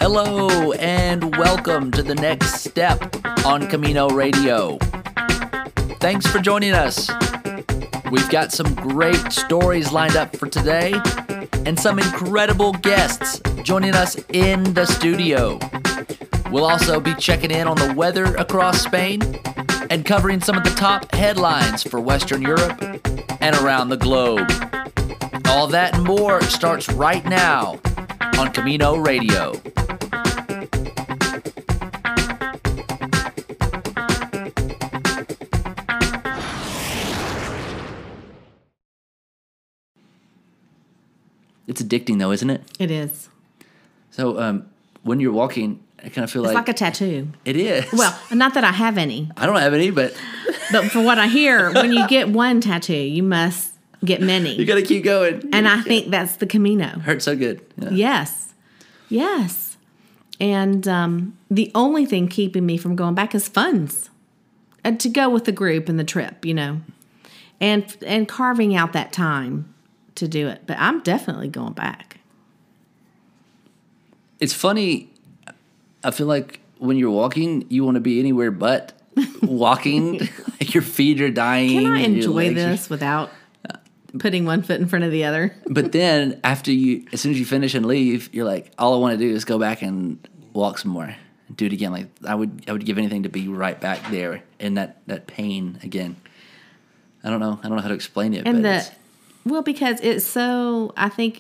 Hello and welcome to the next step on Camino Radio. Thanks for joining us. We've got some great stories lined up for today and some incredible guests joining us in the studio. We'll also be checking in on the weather across Spain and covering some of the top headlines for Western Europe and around the globe. All that and more starts right now on Camino Radio. It's addicting though, isn't it? It is. So when you're walking, I kind of feel It's like a tattoo. It is. Well, not that I have any. I don't have any, but for what I hear, when you get one tattoo, you must get many. You got to keep going. And I think that's the Camino. Hurts so good. Yeah. Yes. And the only thing keeping me from going back is funds. To go with the group and the trip, and carving out that time to do it. But I'm definitely going back. It's funny. I feel like when you're walking, you want to be anywhere but walking. Like your feet are dying. Can I enjoy this without putting one foot in front of the other? But then as soon as you finish and leave, you're like, all I want to do is go back and walk some more. Do it again. Like I would give anything to be right back there in that pain again. I don't know how to explain it. Because it's so, I think,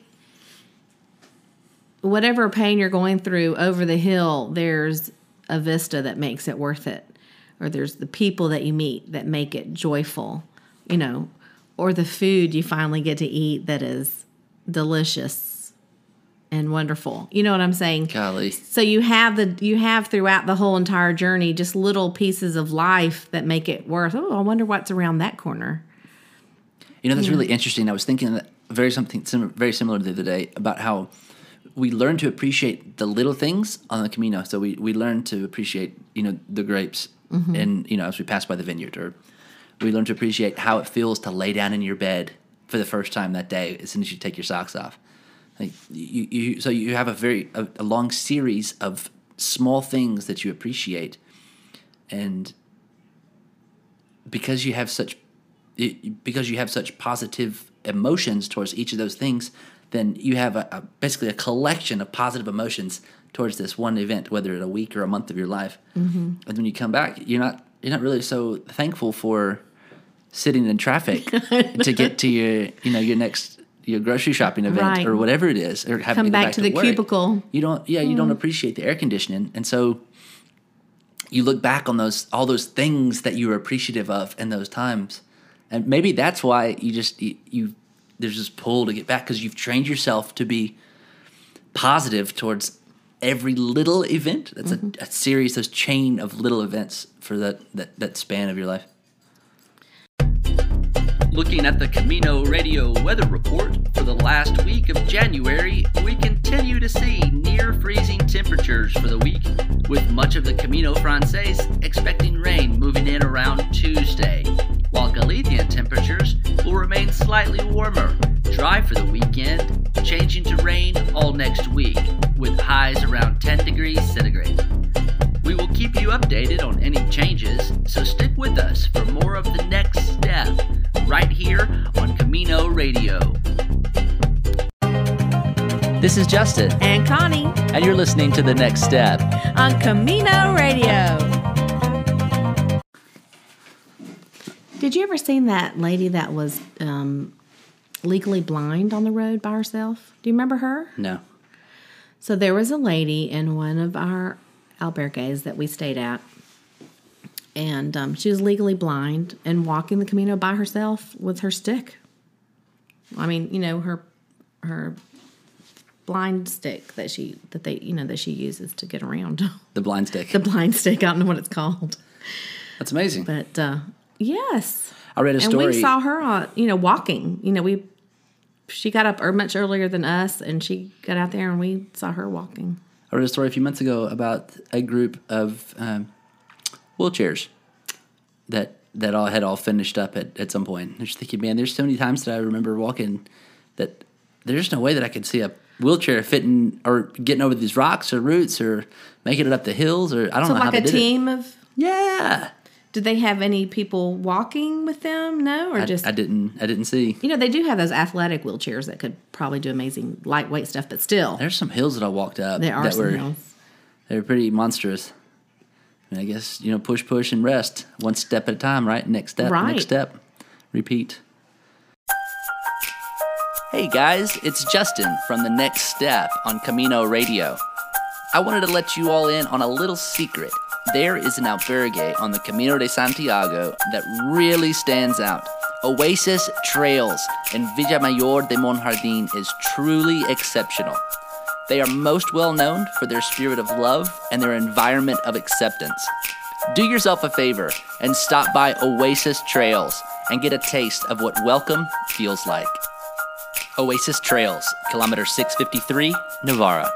whatever pain you're going through over the hill, there's a vista that makes it worth it. Or there's the people that you meet that make it joyful, or the food you finally get to eat that is delicious and wonderful. You know what I'm saying? Golly. So you have throughout the whole entire journey just little pieces of life that make it worth, I wonder what's around that corner. That's really interesting. I was thinking that very similar the other day about how we learn to appreciate the little things on the Camino. So we learn to appreciate, the grapes and, as we pass by the vineyard, or we learn to appreciate how it feels to lay down in your bed for the first time that day as soon as you take your socks off. Like so you have a long series of small things that you appreciate. And because you have such positive emotions towards each of those things, then you have basically a collection of positive emotions towards this one event, whether it's a week or a month of your life. Mm-hmm. And when you come back, you're not really so thankful for sitting in traffic to get to your grocery shopping event, right, or whatever it is, or having come to go back to the work. Cubicle. You don't appreciate the air conditioning, and so you look back on all those things that you were appreciative of in those times. And maybe that's why there's this pull to get back, because you've trained yourself to be positive towards every little event. That's a series, those chain of little events for that span of your life. Looking at the Camino Radio weather report for the last week of January, we continue to see near freezing temperatures for the week, with much of the Camino Francés expecting rain moving in around Tuesday, while Galician temperatures will remain slightly warmer, dry for the weekend, changing to rain all next week, with highs around 10 degrees centigrade. We will keep you updated on any changes, so stick with us for more of the next step, right here on Camino Radio. This is Justin. And Connie. And you're listening to The Next Step on Camino Radio. Did you ever seen that lady that was legally blind on the road by herself? Do you remember her? No. So there was a lady in one of our albergues that we stayed at, and she was legally blind and walking the Camino by herself with her stick. I mean, her blind stick that she uses to get around. The blind stick. The blind stick. I don't know what it's called. That's amazing. But yes, I read a story. And we saw her walking. She got up much earlier than us, and she got out there, and we saw her walking. I read a story a few months ago about a group of wheelchairs that all had finished up at some point. I'm just thinking, man, there's so many times that I remember walking that there's no way that I could see a wheelchair fitting or getting over these rocks or roots or making it up the hills, or I don't know how they did it. So like a team of... Yeah. Did they have any people walking with them? No, or I didn't see. You know, they do have those athletic wheelchairs that could probably do amazing lightweight stuff, but still. There's some hills that I walked up. There are some hills. They were pretty monstrous. I guess, push, and rest. One step at a time, right? Next step, next step. Repeat. Hey guys, it's Justin from The Next Step on Camino Radio. I wanted to let you all in on a little secret. There is an albergue on the Camino de Santiago that really stands out. Oasis Trails in Villamayor de Monjardin is truly exceptional. They are most well known for their spirit of love and their environment of acceptance. Do yourself a favor and stop by Oasis Trails and get a taste of what welcome feels like. Oasis Trails, kilometer 653, Navarra.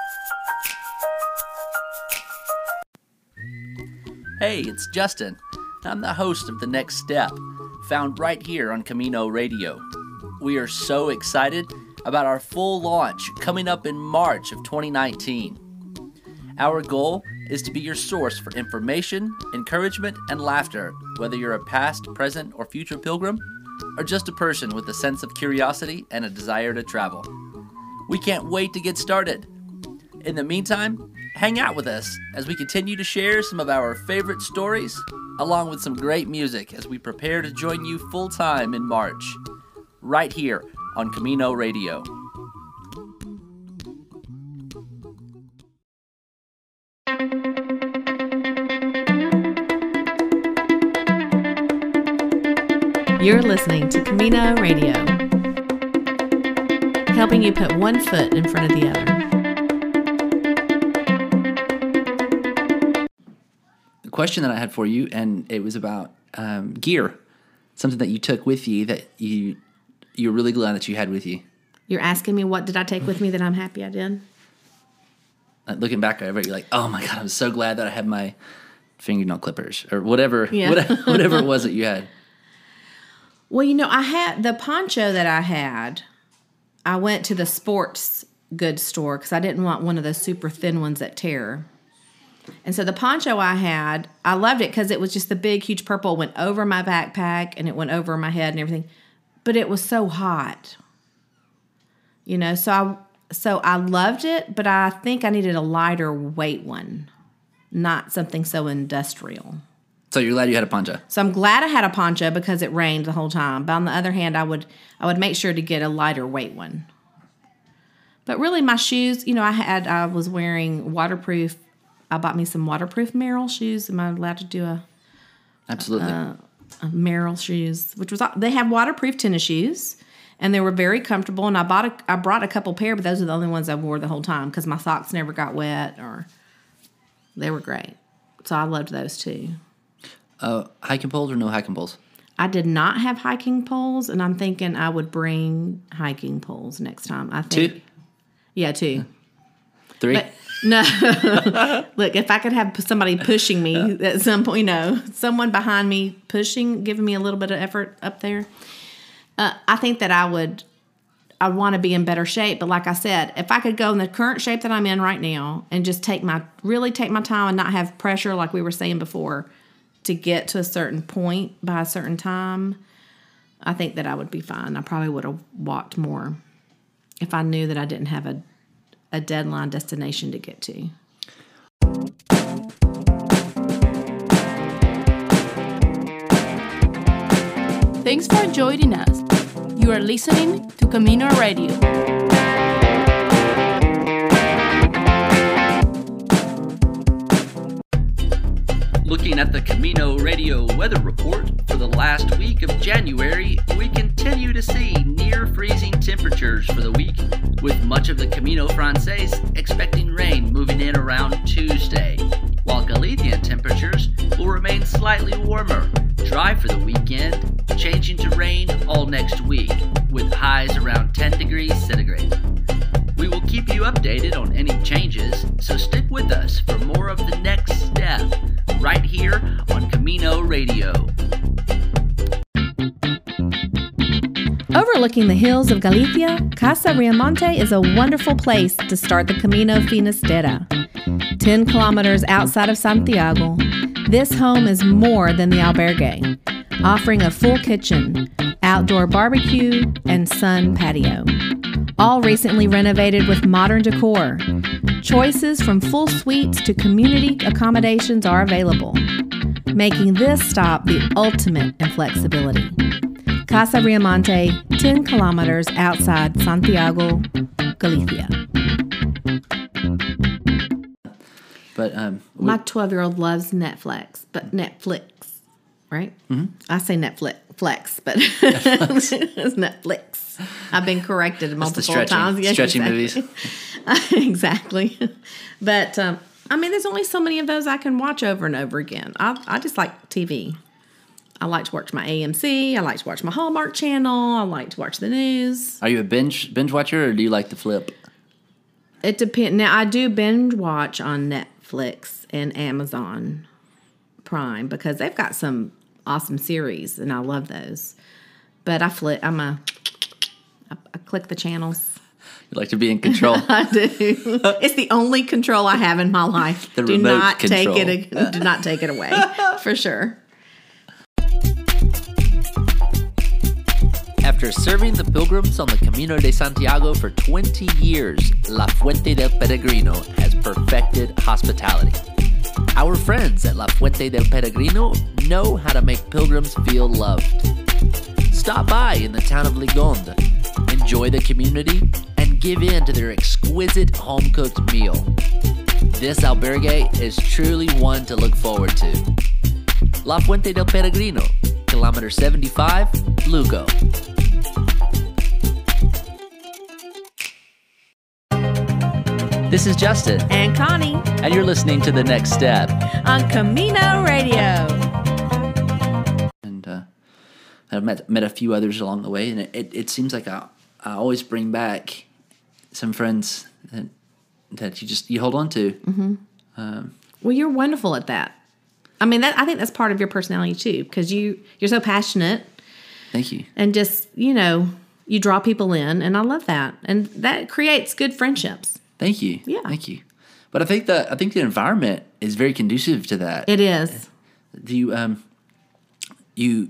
Hey, it's Justin. I'm the host of The Next Step, found right here on Camino Radio. We are so excited about our full launch coming up in March of 2019. Our goal is to be your source for information, encouragement, and laughter, whether you're a past, present, or future pilgrim, or just a person with a sense of curiosity and a desire to travel. We can't wait to get started. In the meantime, hang out with us as we continue to share some of our favorite stories, along with some great music as we prepare to join you full-time in March, right here on Camino Radio. You're listening to Camino Radio, helping you put one foot in front of the other. The question that I had for you, and it was about gear, something that you took with you that you're really glad that you had with you. You're asking me what did I take with me that I'm happy I did? Looking back over it, you're like, oh my God, I'm so glad that I had my fingernail clippers or whatever, whatever it was that you had. Well, I had the poncho that I had. I went to the sports goods store because I didn't want one of those super thin ones that tear. And so the poncho I had, I loved it because it was just the big, huge purple. It went over my backpack and it went over my head and everything. But it was so hot. So I loved it, but I think I needed a lighter weight one, not something so industrial. So you're glad you had a poncho. So I'm glad I had a poncho because it rained the whole time. But on the other hand, I would make sure to get a lighter weight one. But really, my shoes, I was wearing waterproof. I bought me some waterproof Merrell shoes. Am I allowed to do Absolutely. a Merrell shoes? They have waterproof tennis shoes, and they were very comfortable. And I brought a couple pair, but those are the only ones I wore the whole time because my socks never got wet, or they were great. So I loved those too. Hiking poles or no hiking poles? I did not have hiking poles, and I'm thinking I would bring hiking poles next time. I think 2? Yeah, 2. 3? But, no. Look, if I could have somebody pushing me at some point, someone behind me pushing, giving me a little bit of effort up there, I think that I'd want to be in better shape. But like I said, if I could go in the current shape that I'm in right now and just really take my time and not have pressure like we were saying before to get to a certain point by a certain time, I think that I would be fine. I probably would have walked more if I knew that I didn't have a deadline destination to get to. Thanks for joining us. You are listening to Camino Radio. Looking at the Camino Radio weather report for the last week of January, we continue to see near freezing temperatures for the week, with much of the Camino Frances expecting rain moving in around Tuesday, while Galician temperatures will remain slightly warmer, dry for the weekend, changing to rain all next week, with highs around 10 degrees centigrade. We will keep you updated on any changes, so stick with us for more of The Next Step, right here on Camino Radio. Overlooking the hills of Galicia, Casa Riamonte is a wonderful place to start the Camino Finisterre. 10 kilometers outside of Santiago, this home is more than the albergue, offering a full kitchen, outdoor barbecue, and sun patio. All recently renovated with modern decor. Choices from full suites to community accommodations are available, making this stop the ultimate in flexibility. Casa Riamonte, 10 kilometers outside Santiago, Galicia. But my 12-year-old loves Netflix, right? Mm-hmm. I say Netflix, but it's Netflix. I've been corrected multiple times. Yeah, stretching exactly. Movies. Exactly. But, there's only so many of those I can watch over and over again. I just like TV. I like to watch my AMC. I like to watch my Hallmark Channel. I like to watch the news. Are you a binge watcher, or do you like to flip? It depends. Now, I do binge watch on Netflix and Amazon Prime because they've got some awesome series, and I love those. But I flip. I click the channels. You like to be in control. I do. It's the only control I have in my life. The remote control. Do not take it away, for sure. After serving the pilgrims on the Camino de Santiago for 20 years, La Fuente del Peregrino has perfected hospitality. Our friends at La Fuente del Peregrino know how to make pilgrims feel loved. Stop by in the town of Ligonde, enjoy the community, and give in to their exquisite home-cooked meal. This albergue is truly one to look forward to. La Fuente del Peregrino, kilometer 75, Lugo. This is Justin. And Connie. And you're listening to The Next Step on Camino Radio. And I've met a few others along the way, and it seems like I always bring back some friends that you hold on to. Mm-hmm. Well, you're wonderful at that. I think that's part of your personality too, because you're so passionate. Thank you. And just, you draw people in, and I love that. And that creates good friendships. Thank you. Yeah. Thank you. But I think the environment is very conducive to that. It is. You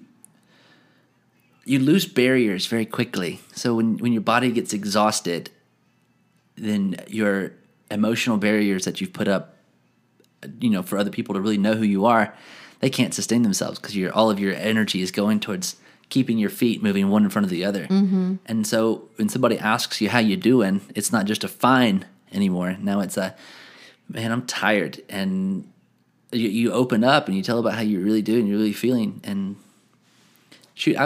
lose barriers very quickly. So when your body gets exhausted, then your emotional barriers that you've put up, for other people to really know who you are, they can't sustain themselves because all of your energy is going towards keeping your feet moving one in front of the other. Mm-hmm. And so when somebody asks you how you doing, it's not just a fine anymore. Now it's man, I'm tired. And you open up and you tell about how you're really doing, you're really feeling. And shoot,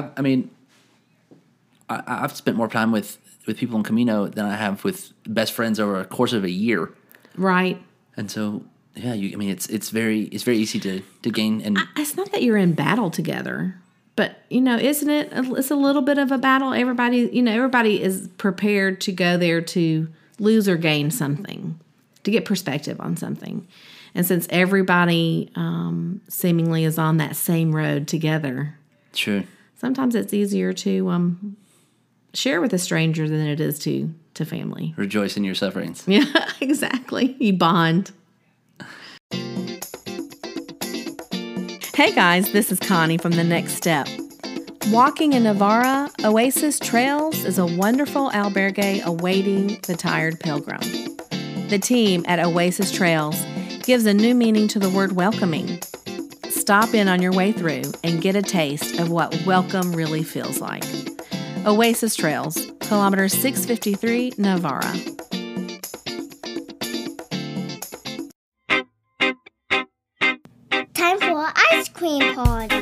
I've spent more time with people in Camino than I have with best friends over a course of a year. Right. And so, yeah, it's very easy to gain. And it's not that you're in battle together, but isn't it? It's a little bit of a battle. Everybody is prepared to go there to lose or gain something, to get perspective on something. And since everybody seemingly is on that same road together, sure, sometimes it's easier to share with a stranger than it is to family. Rejoice in your sufferings. Yeah, exactly. You bond. Hey guys, this is Connie from The Next Step. Walking in Navarra, Oasis Trails is a wonderful albergue awaiting the tired pilgrim. The team at Oasis Trails gives a new meaning to the word welcoming. Stop in on your way through and get a taste of what welcome really feels like. Oasis Trails, kilometer 653, Navarra. Time for ice cream party.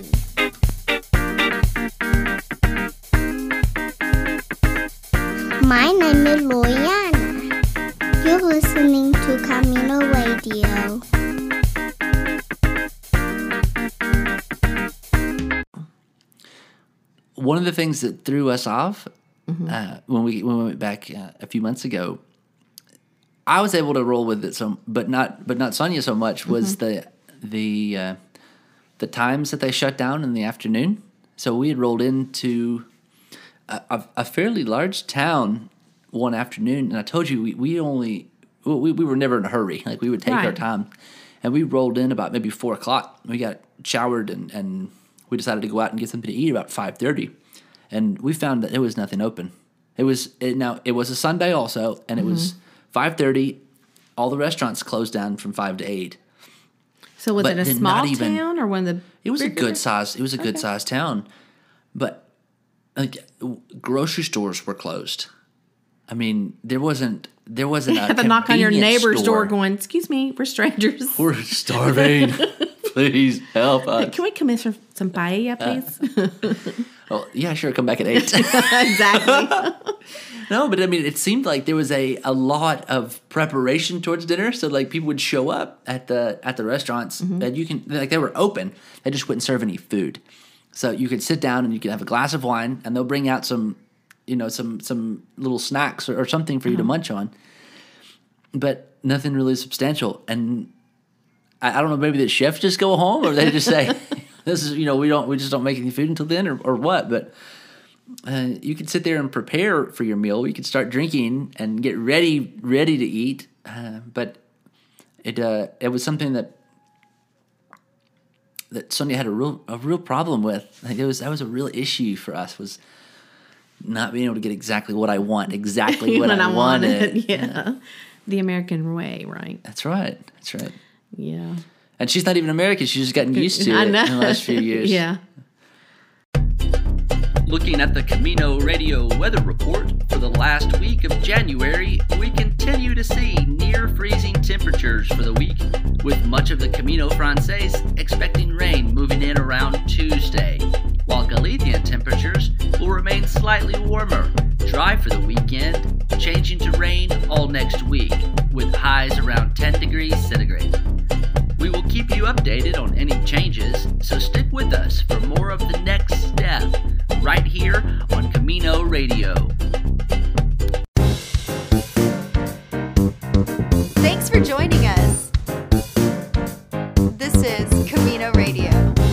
My name is Loyana. You're listening to Camino Radio. One of the things that threw us off when we went back a few months ago, I was able to roll with it but not Sonia so much, was the times that they shut down in the afternoon. So we had rolled into a fairly large town one afternoon, and I told you we were never in a hurry. Like, we would take our Right. time, and we rolled in about maybe 4 o'clock. We got showered, and we decided to go out and get something to eat about 5:30, and we found that there was nothing open. It was a Sunday also, and it was 5:30. All the restaurants closed down from 5 to 8. So was But it a did small not even- town or one of the? It was a bigger- good size. It was a good sized town, but like grocery stores were closed. I mean, there wasn't a Have a knock on your convenience neighbor's store. door, going, "Excuse me, we're strangers. We're starving. Please help us. Can we come in for some paella, please?" Well, yeah, sure. Come back at 8. Exactly. No, but I mean, it seemed like there was a lot of preparation towards dinner. So like people would show up at the restaurants, and they were open. They just wouldn't serve any food. So you could sit down and you could have a glass of wine, and they'll bring out some little snacks or something for you to munch on. But nothing really substantial. And I don't know, maybe the chefs just go home, or they just say, "This is we just don't make any food until then," or what. But you could sit there and prepare for your meal. You could start drinking and get ready to eat. But it was something that Sonia had a real problem with. Like that was a real issue for us, was not being able to get exactly what I want, exactly what When I wanted. Yeah. The American way, right? That's right. Yeah. And she's not even American. She's just gotten used to I it know. in the last few years. Yeah. Looking at the Camino Radio weather report for the last week of January, we continue to see near freezing temperatures for the week, with much of the Camino Frances expecting rain moving in around Tuesday, while Galician temperatures will remain slightly warmer, dry for the weekend, changing to rain all next week, with highs around 10 degrees centigrade. We will keep you updated on any changes, so stick with us for more of the next step, right here on Camino Radio. Thanks for joining us. This is Camino Radio.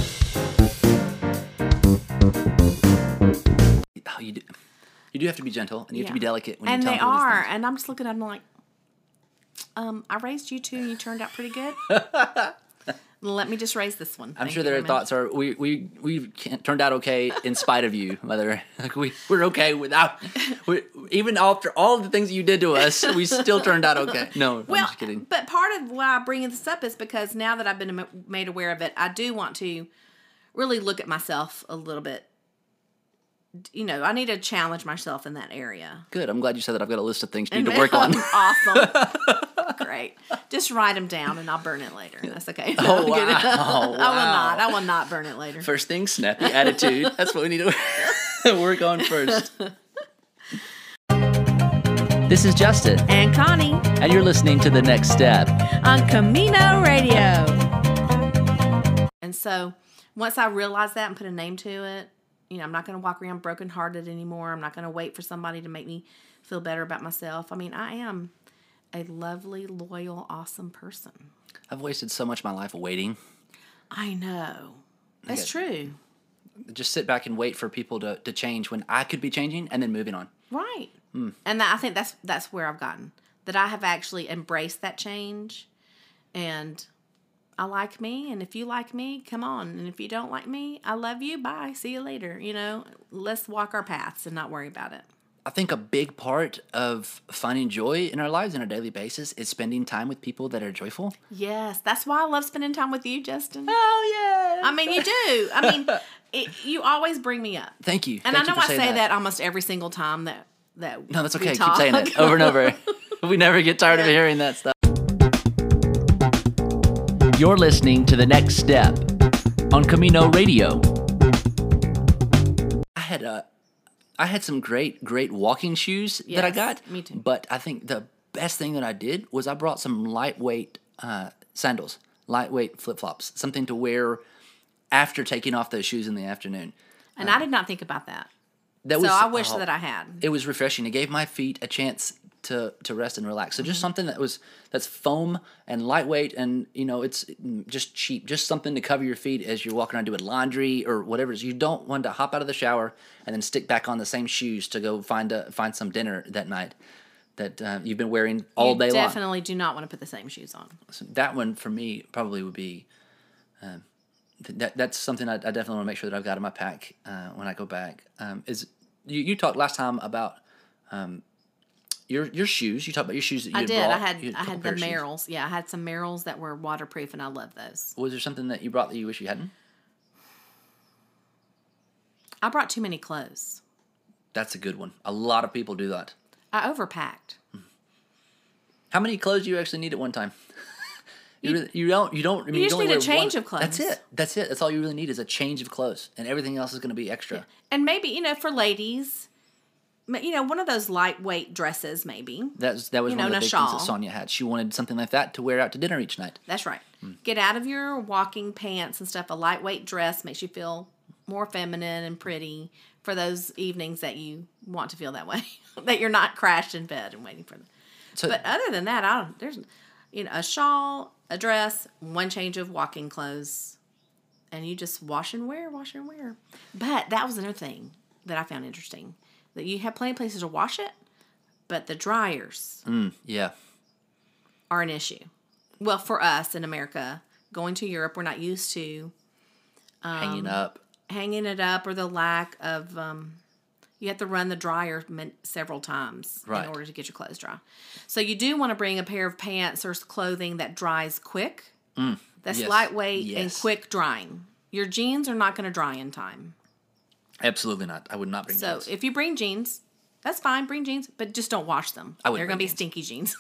Oh, you do have to be gentle, and you have to be delicate when And you tell they people these are. things. And I'm just looking at them like, I raised you two and you turned out pretty good. Let me just raise this one. I'm Thank sure you their very thoughts are we turned out okay in spite of you, Mother. Like we're okay without even after all the things that you did to us, we still turned out okay. No, I'm Well, just kidding. but part of why I bring this up is because now that I've been made aware of it, I do want to really look at myself a little bit. I need to challenge myself in that area. Good. I'm glad you said that. I've got a list of things you need to work on. Awesome. Great. Just write them down and I'll burn it later. That's okay. No, Oh, I'm kidding. wow. I will not burn it later. First thing, snappy attitude. That's what we need to work on first. This is Justin, And Connie and you're listening to The Next Step. on Camino Radio. And so once I realized that and put a name to it, I'm not going to walk around brokenhearted anymore. I'm not going to wait for somebody to make me feel better about myself. I mean, I am a lovely, loyal, awesome person. I've wasted so much of my life waiting. I know. That's true. Just sit back and wait for people to change when I could be changing and then moving on. Right. And I think that's where I've gotten. That I have actually embraced that change. And I like me. And if you like me, come on. And if you don't like me, I love you. Bye. See you later. Let's walk our paths and not worry about it. I think a big part of finding joy in our lives on a daily basis is spending time with people that are joyful. Yes. That's why I love spending time with you, Justin. Oh, yeah. I mean, you do. I mean, you always bring me up. Thank you. And Thank I know you for I saying say that almost every single time that No, that's okay. we Keep talk. saying it over and over. We never get tired of hearing that stuff. You're listening to The Next Step on Camino Radio. I had some great walking shoes that I Yes, got. me too. But I think the best thing that I did was I brought some lightweight sandals, lightweight flip-flops, something to wear after taking off those shoes in the afternoon. And I did not think about that. That So I wish that I had. It was refreshing. It gave my feet a chance to rest and relax. So just something that's foam and lightweight, and it's just cheap, just something to cover your feet as you're walking around doing laundry or whatever it is. You don't want to hop out of the shower and then stick back on the same shoes to go find some dinner that night that you've been wearing all day long. You definitely do not want to put the same shoes on. So that one for me probably would be. That's something I definitely want to make sure that I've got in my pack when I go back. Is you talked last time about your shoes. You talked about your shoes that you I had did. brought. I had the Merrells. Yeah, I had some Merrells that were waterproof, and I love those. Was there something that you brought that you wish you hadn't? I brought too many clothes. That's a good one. A lot of people do that. I overpacked. How many clothes do you actually need at one time? You don't. I mean, you just only need a wear change one. of clothes. That's it. That's all you really need is a change of clothes, and everything else is going to be extra. Yeah. And maybe for ladies, one of those lightweight dresses, maybe. That was one of the big things shawl. that Sonia had. She wanted something like that to wear out to dinner each night. That's right. Get out of your walking pants and stuff. A lightweight dress makes you feel more feminine and pretty for those evenings that you want to feel that way. That you're not crashed in bed and waiting for them. But other than that, there's a shawl, a dress, one change of walking clothes, and you just wash and wear. But that was another thing that I found interesting, that you have plenty of places to wash it, but the dryers are an issue. Well, for us in America, going to Europe, we're not used to hanging it up, or the lack of you have to run the dryer several times in order to get your clothes dry. So you do want to bring a pair of pants or clothing that dries quick. That's lightweight and quick drying. Your jeans are not going to dry in time. Absolutely not. I would not bring jeans. So if you bring jeans, that's fine. Bring jeans, but just don't wash them. They're going to be stinky jeans.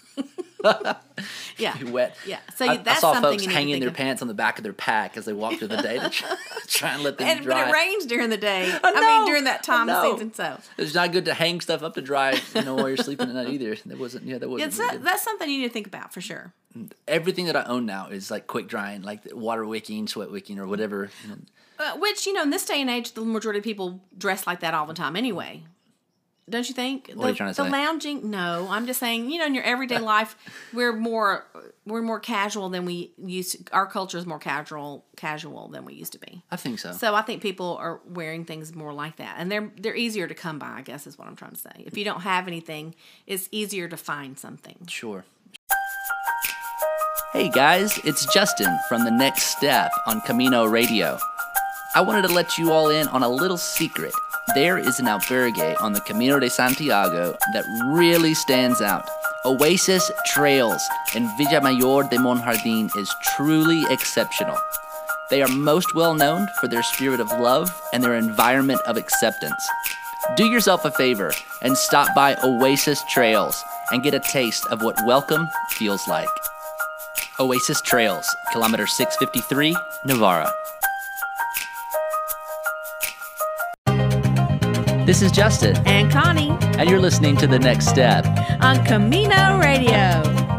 Yeah. Wet. Yeah. So I that's saw something folks you need hanging to their think pants on the back of their pack as they walk through the day to try and let them dry. But it rains during the day. I know, during that time of season. So it's not good to hang stuff up to dry, while you're sleeping at night either. That wasn't. That's something you need to think about for sure. Everything that I own now is like quick drying, like water wicking, sweat wicking, or whatever. Which in this day and age, the majority of people dress like that all the time anyway. Don't you think? What are you trying to say? The lounging? No, I'm just saying. In your everyday life, we're more casual than we used to. Our culture is more casual than we used to be. I think so. So I think people are wearing things more like that, and they're easier to come by, I guess is what I'm trying to say. If you don't have anything, it's easier to find something. Sure. Hey guys, it's Justin from The Next Step on Camino Radio. I wanted to let you all in on a little secret. There is an albergue on the Camino de Santiago that really stands out. Oasis Trails in Villamayor de Monjardin is truly exceptional. They are most well known for their spirit of love and their environment of acceptance. Do yourself a favor and stop by Oasis Trails and get a taste of what welcome feels like. Oasis Trails, kilometer 653, Navarra. This is Justin. And Connie. And you're listening to The Next Step on Camino Radio.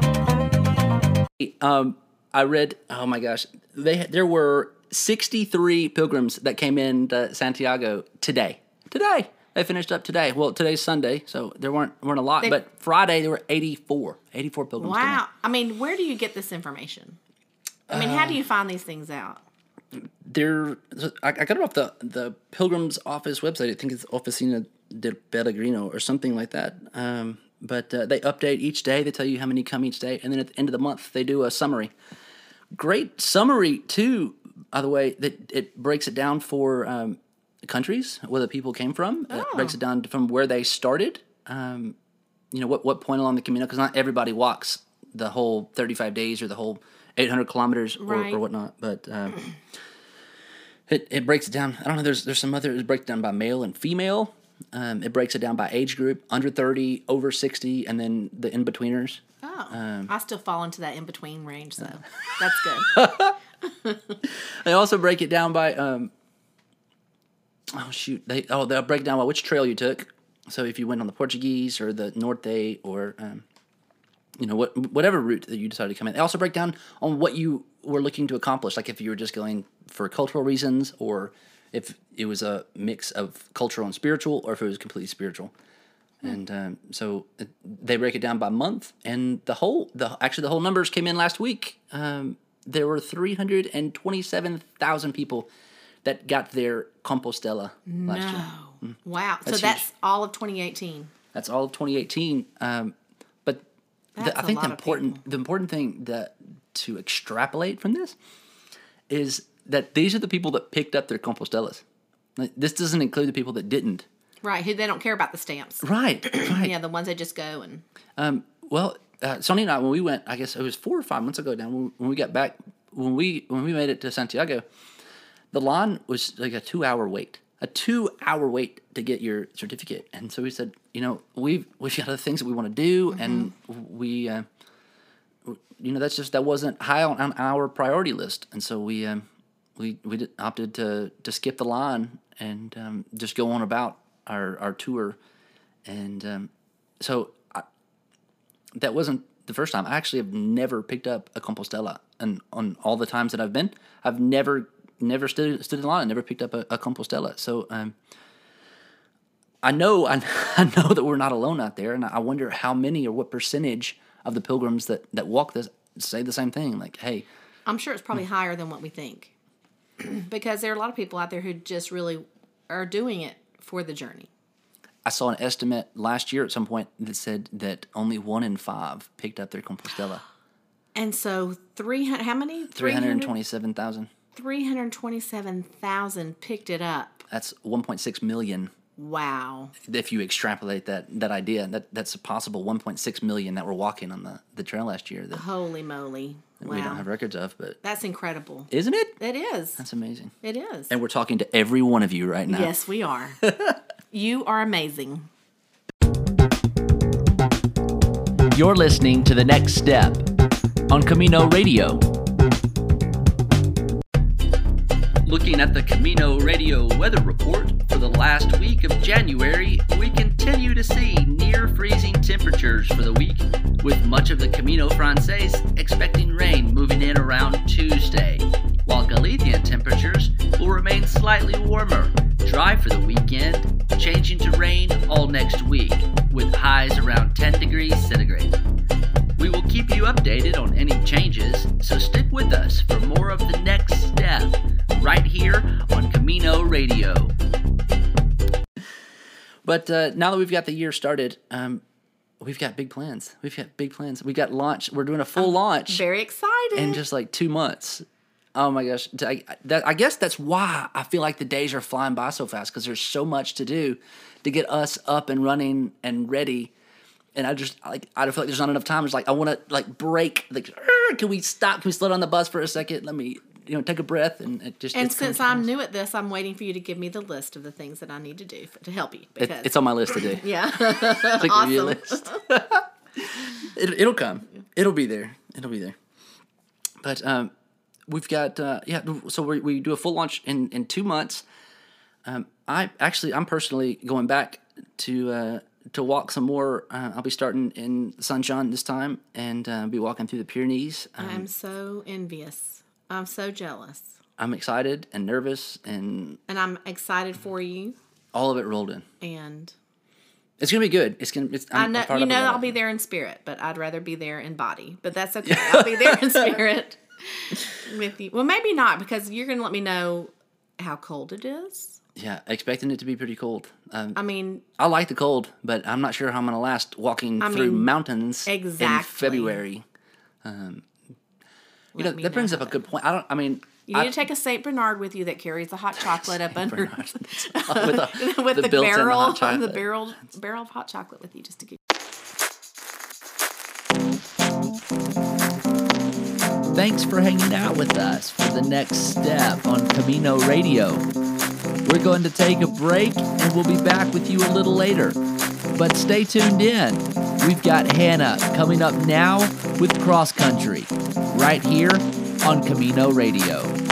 I read, oh my gosh, there were 63 pilgrims that came in to Santiago today. They finished up today. Well, today's Sunday, so there weren't a lot, but Friday there were 84 pilgrims. Wow. I mean, where do you get this information? I mean, how do you find these things out? I got it off the Pilgrim's Office website. I think it's Oficina del Pellegrino or something like that. But they update each day. They tell you how many come each day. And then at the end of the month, they do a summary. Great summary, too, by the way, that it breaks it down for countries, where the people came from. It breaks it down from where they started, what point along the Camino, because not everybody walks the whole 35 days or the whole 800 kilometers or whatnot, but it breaks it down. I don't know, there's some other, it breaks it down by male and female. It breaks it down by age group, under 30, over 60, and then the in-betweeners. I still fall into that in-between range, so that's good. They also break it down by, they'll break it down by which trail you took. So if you went on the Portuguese or the Norte or, whatever route that you decided to come in. They also break down on what you were looking to accomplish, like if you were just going for cultural reasons, or if it was a mix of cultural and spiritual, or if it was completely spiritual. And so they break it down by month, and the whole numbers came in last week. There were 327,000 people that got their Compostela last year. Wow. That's so that's all of 2018. That's all of 2018. But I think the important thing to extrapolate from this is that these are the people that picked up their Compostelas. Like, this doesn't include the people that didn't. Right, who they don't care about the stamps. Right. Yeah, the ones that just go and... Sonny and I, when we went, I guess it was 4 or 5 months ago now, when we got back, when we made it to Santiago, the line was like a 2-hour wait. A 2-hour wait to get your certificate. And so we said, we've got other things that we want to do, and we, that wasn't high on our priority list. And so we opted to skip the line and just go on about our tour. And so that wasn't the first time. I actually have never picked up a Compostela, and on all the times that I've been, I've never stood in line and never picked up a Compostela. So I know that we're not alone out there, and I wonder how many or what percentage of the pilgrims that walk this say the same thing. Like, hey, I'm sure it's probably higher than what we think, because there are a lot of people out there who just really are doing it for the journey. I saw an estimate last year at some point that said that only 1 in 5 picked up their Compostela. And so how many? 327,000. 327,000 picked it up. That's 1.6 million. Wow. If you extrapolate that idea, that's a possible 1.6 million that were walking on the trail last year. Holy moly. That wow. We don't have records of, but... That's incredible. Isn't it? It is. That's amazing. It is. And we're talking to every one of you right now. Yes, we are. You are amazing. You're listening to The Next Step on Camino Radio. Looking at the Camino Radio weather report for the last week of January, we continue to see near freezing temperatures for the week, with much of the Camino Frances expecting rain moving in around Tuesday, while Galician temperatures will remain slightly warmer, dry for the weekend, changing to rain all next week, with highs around 10 degrees centigrade. We will keep you updated on any changes, so stick with us for more of The Next Step, right here on Camino Radio. But now that we've got the year started, we've got big plans. We've got launch. We're doing a full launch. Very excited. In just like 2 months. Oh my gosh. I guess that's why I feel like the days are flying by so fast, because there's so much to do to get us up and running and ready. And I feel like there's not enough time. It's like I want to break. Like, can we stop? Can we slow down the bus for a second? Let me take a breath and just. And since I'm new at this, I'm waiting for you to give me the list of the things that I need to do to help you. Because it's on my list to do. Yeah. Awesome. List. It'll come. It'll be there. But we've got So we do a full launch in 2 months. I'm personally going back to walk some more. I'll be starting in Saint-Jean this time and be walking through the Pyrenees. I'm so envious. I'm so jealous. I'm excited and nervous and I'm excited for you. All of it rolled in. And it's gonna be good. I know I'll be there in spirit, but I'd rather be there in body. But that's okay. I'll be there in spirit with you. Well, maybe not, because you're gonna let me know how cold it is. Yeah, expecting it to be pretty cold. I like the cold, but I'm not sure how I'm going to last walking through mountains in February. That brings up a good point. You need to take a Saint Bernard with you that carries the hot chocolate up under with the barrel of hot chocolate with you, just to get. Thanks for hanging out with us for The Next Step on Camino Radio. We're going to take a break, and we'll be back with you a little later. But stay tuned in. We've got Hannah coming up now with Cross Country, right here on Camino Radio.